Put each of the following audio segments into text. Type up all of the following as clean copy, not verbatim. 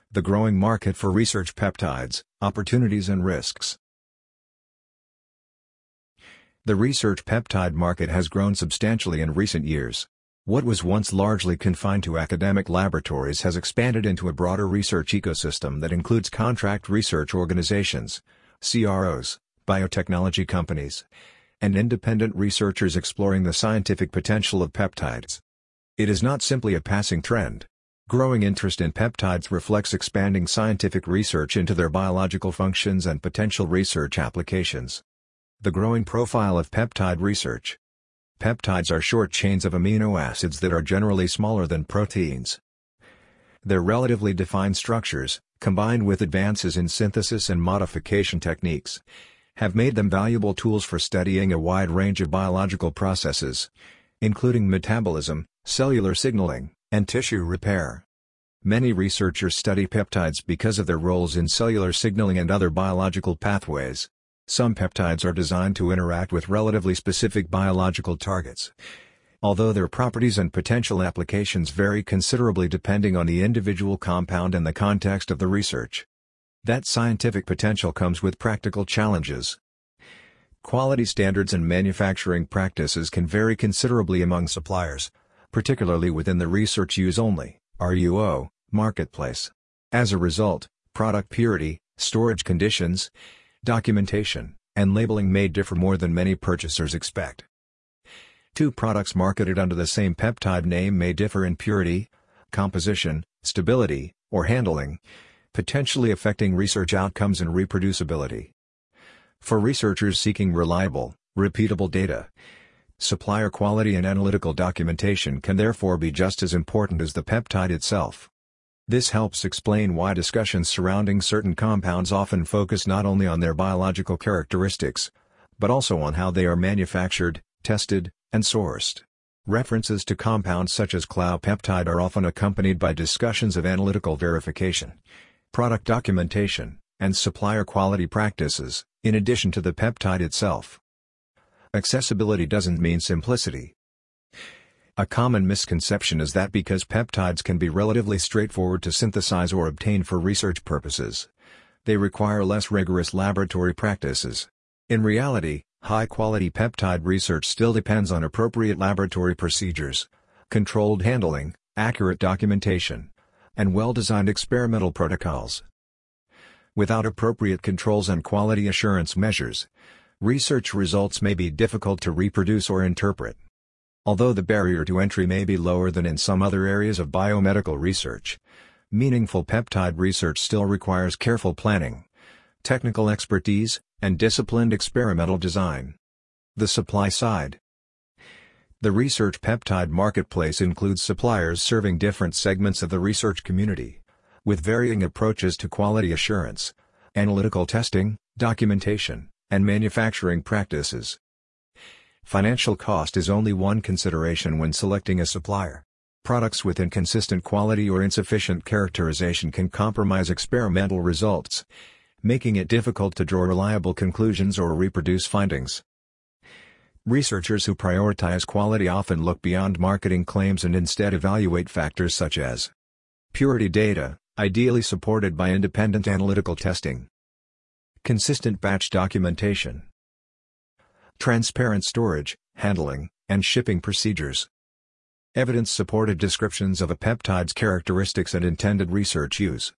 The growing market for research peptides, opportunities and risks. The research peptide market has grown substantially in recent years. What was once largely confined to academic laboratories has expanded into a broader research ecosystem that includes contract research organizations, CROs, biotechnology companies, and independent researchers exploring the scientific potential of peptides. It is not simply a passing trend. Growing interest in peptides reflects expanding scientific research into their biological functions and potential research applications. The growing profile of peptide research. Peptides are short chains of amino acids that are generally smaller than proteins. Their relatively defined structures, combined with advances in synthesis and modification techniques, have made them valuable tools for studying a wide range of biological processes, including metabolism, cellular signaling, and tissue repair. Many researchers study peptides because of their roles in cellular signaling and other biological pathways. Some peptides are designed to interact with relatively specific biological targets, although their properties and potential applications vary considerably depending on the individual compound and the context of the research. That scientific potential comes with practical challenges. Quality standards and manufacturing practices can vary considerably among suppliers, particularly within the research use only (RUO) marketplace. As a result, product purity, storage conditions, documentation, and labeling may differ more than many purchasers expect. Two products marketed under the same peptide name may differ in purity, composition, stability, or handling, potentially affecting research outcomes and reproducibility. For researchers seeking reliable, repeatable data, supplier quality and analytical documentation can therefore be just as important as the peptide itself. This helps explain why discussions surrounding certain compounds often focus not only on their biological characteristics, but also on how they are manufactured, tested, and sourced. References to compounds such as cloupeptide are often accompanied by discussions of analytical verification, product documentation, and supplier quality practices, in addition to the peptide itself. Accessibility doesn't mean simplicity. A common misconception is that because peptides can be relatively straightforward to synthesize or obtain for research purposes, they require less rigorous laboratory practices. In reality, high-quality peptide research still depends on appropriate laboratory procedures, controlled handling, accurate documentation, and well-designed experimental protocols. Without appropriate controls and quality assurance measures, research results may be difficult to reproduce or interpret. Although the barrier to entry may be lower than in some other areas of biomedical research, meaningful peptide research still requires careful planning, technical expertise, and disciplined experimental design. The supply side. The research peptide marketplace includes suppliers serving different segments of the research community, with varying approaches to quality assurance, analytical testing, documentation, and manufacturing practices. Financial cost is only one consideration when selecting a supplier. Products with inconsistent quality or insufficient characterization can compromise experimental results, making it difficult to draw reliable conclusions or reproduce findings. Researchers who prioritize quality often look beyond marketing claims and instead evaluate factors such as purity data, ideally supported by independent analytical testing, consistent batch documentation, transparent storage, handling, and shipping procedures, evidence-supported descriptions of a peptide's characteristics and intended research use.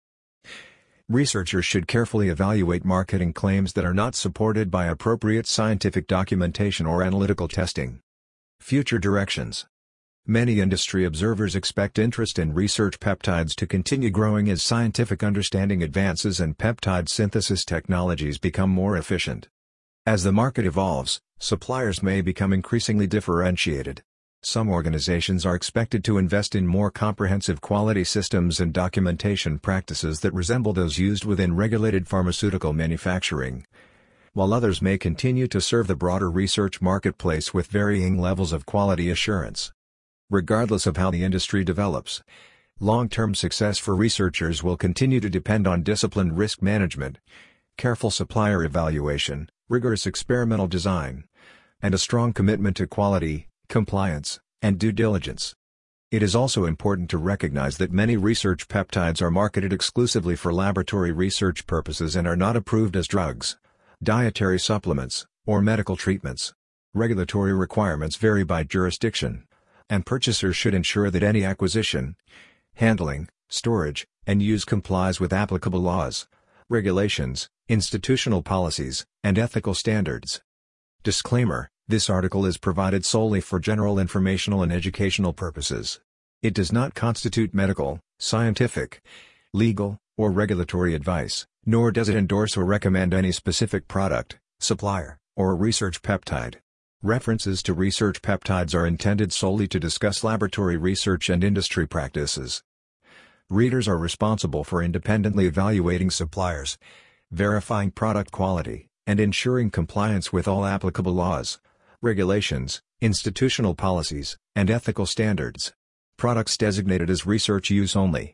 Researchers should carefully evaluate marketing claims that are not supported by appropriate scientific documentation or analytical testing. Future directions. Many industry observers expect interest in research peptides to continue growing as scientific understanding advances and peptide synthesis technologies become more efficient. As the market evolves, suppliers may become increasingly differentiated. Some organizations are expected to invest in more comprehensive quality systems and documentation practices that resemble those used within regulated pharmaceutical manufacturing, while others may continue to serve the broader research marketplace with varying levels of quality assurance. Regardless of how the industry develops, long-term success for researchers will continue to depend on disciplined risk management, careful supplier evaluation, rigorous experimental design, and a strong commitment to quality, compliance, and due diligence. It is also important to recognize that many research peptides are marketed exclusively for laboratory research purposes and are not approved as drugs, dietary supplements, or medical treatments. Regulatory requirements vary by jurisdiction, and purchasers should ensure that any acquisition, handling, storage, and use complies with applicable laws, regulations, institutional policies, and ethical standards. Disclaimer: this article is provided solely for general informational and educational purposes. It does not constitute medical, scientific, legal, or regulatory advice, nor does it endorse or recommend any specific product, supplier, or research peptide. References to research peptides are intended solely to discuss laboratory research and industry practices. Readers are responsible for independently evaluating suppliers, verifying product quality, and ensuring compliance with all applicable laws, regulations, institutional policies, and ethical standards. Products designated as research use only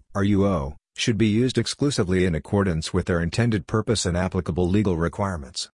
(RUO) should be used exclusively in accordance with their intended purpose and applicable legal requirements.